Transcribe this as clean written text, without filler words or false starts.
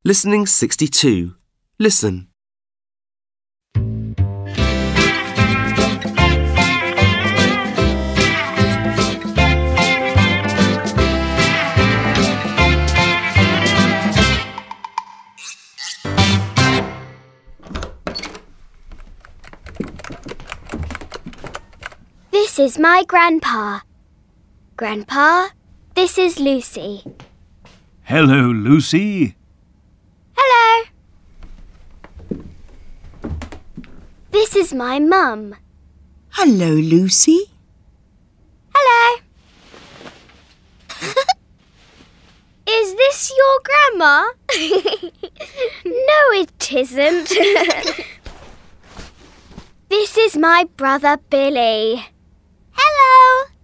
Listening 62. Listen. This is my grandpa. Grandpa, this is Lucy. Hello, Lucy. Hello. This is my mum. Hello, Lucy. Hello. Is this your grandma? No, it isn't. This is my brother Billy. Hello.